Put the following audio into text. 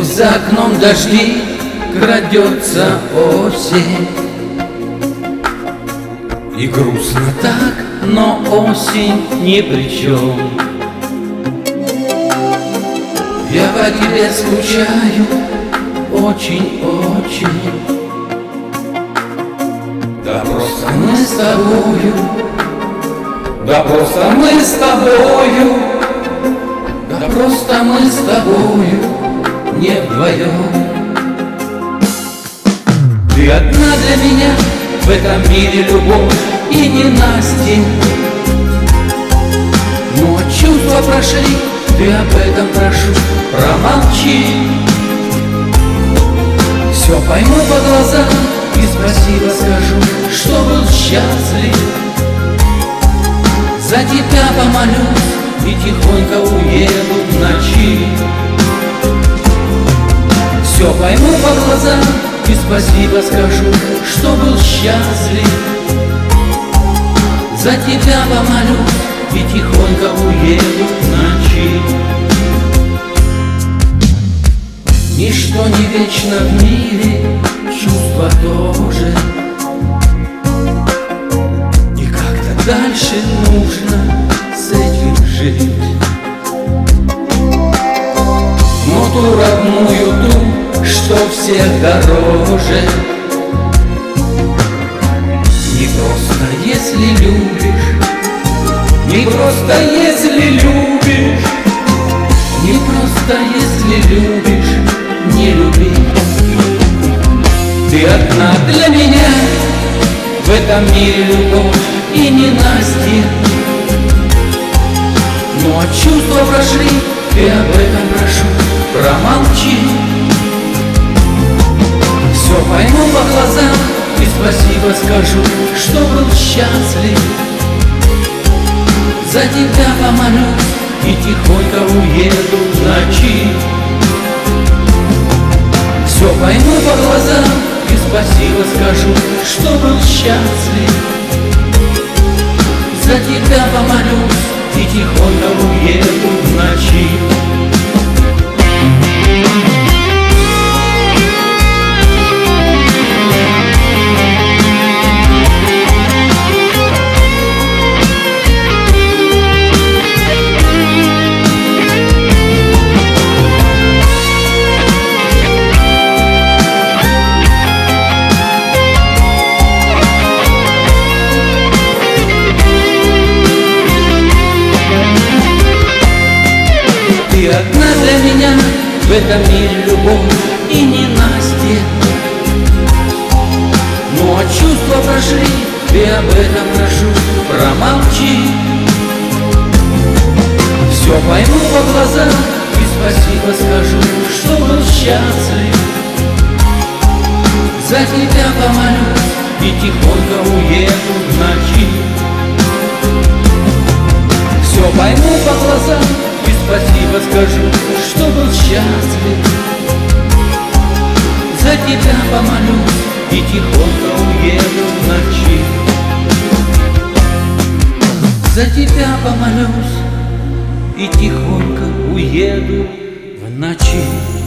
Вновь за окном дожди, крадется осень. И грустно так, но осень ни при чем. Я по тебе скучаю очень-очень. Да просто мы с тобою, да просто мы с тобою, да просто мы с тобою не вдвоем. Ты одна для меня в этом мире, любовь и ненастье. Но чувства прошли, ты об этом прошу, промолчи. Все пойму по глазам и спасибо скажу, что был счастлив. За тебя помолюсь и тихонько уеду в ночи. Все пойму по глазам и спасибо скажу, что был счастлив. За тебя помолюсь и тихонько уеду в ночи. Ничто не вечно в мире, чувства тоже. И как-то дальше нужно с этим жить. Но ту родную, ту, что всех дороже. Не просто если любишь, не просто если любишь, не просто если любишь, не люби. Ты одна для меня в этом мире, любовь и ненастье. Но чувства прошли, ты об этом прошу, промолчи. Все пойму по глазам и спасибо скажу, что был счастлив. За тебя помолюсь и тихонько уеду в ночи. Все пойму по глазам и спасибо скажу, что был счастлив. За тебя помолюсь и тихонько уеду в ночи. Ты одна для меня в этом мире, любовь и ненастье. Но чувства прошли, ты об этом прошу, промолчи. Все пойму по глазам и спасибо скажу, что был счастлив. За тебя помолюсь и тихонько уеду в ночи. Все пойму по глазам и спасибо скажу, что был счастлив. За тебя помолюсь и тихонько уеду в ночи. За тебя помолюсь и тихонько уеду в ночи.